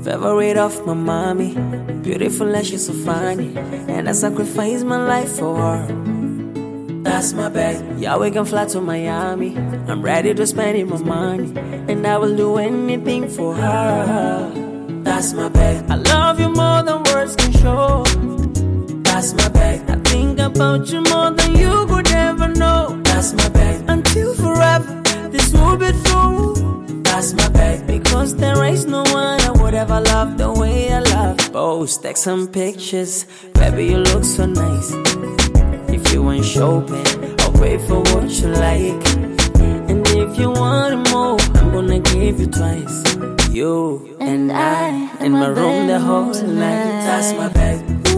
favorite of my mommy. Beautiful and she's so funny, and I sacrifice my life for her. That's my babe. Yeah, we can fly to Miami. I'm ready to spend my money, and I will do anything for her. That's my babe. I love you more than words can show. That's my babe. I think about you more than you could ever know. That's my babe. Until forever, this will be true. That's my babe. Because there is no one I would ever love the way I love. Post, take some pictures. Baby, you look so nice. If you ain't shopping, I'll pay for what you like. And if you want more, I'm gonna give you twice. You and I in my room the whole night. That's my babe.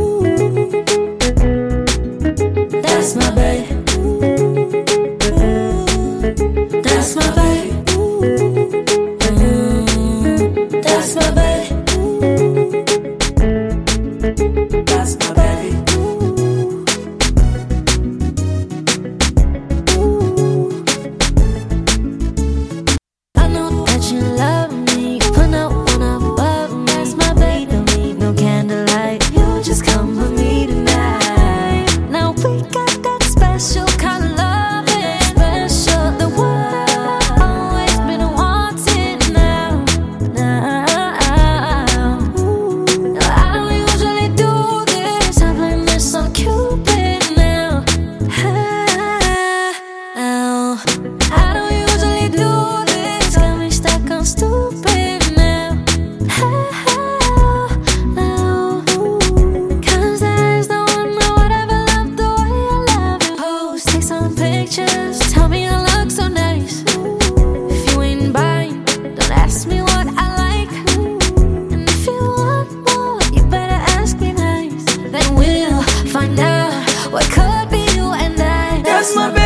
That's my babe. That's my babe. That's my babe. That's my baby. I know that you love me. Put no one above me. That's my babe. Don't need no candlelight. You just come with me tonight. Now we got that special kind of love. Special, the one I've always been wanting now. I don't usually do this. I blame this on Cupid now. I don't usually do this. Got me stuck on stupid now. Cause there's no one I would ever love the way I love you. Post, take some pictures. Tell me I look so nice. If you ain't buying, don't ask me what I like. And if you want more, you better ask me nice. Then we'll find out what could be you and I. That's my baby.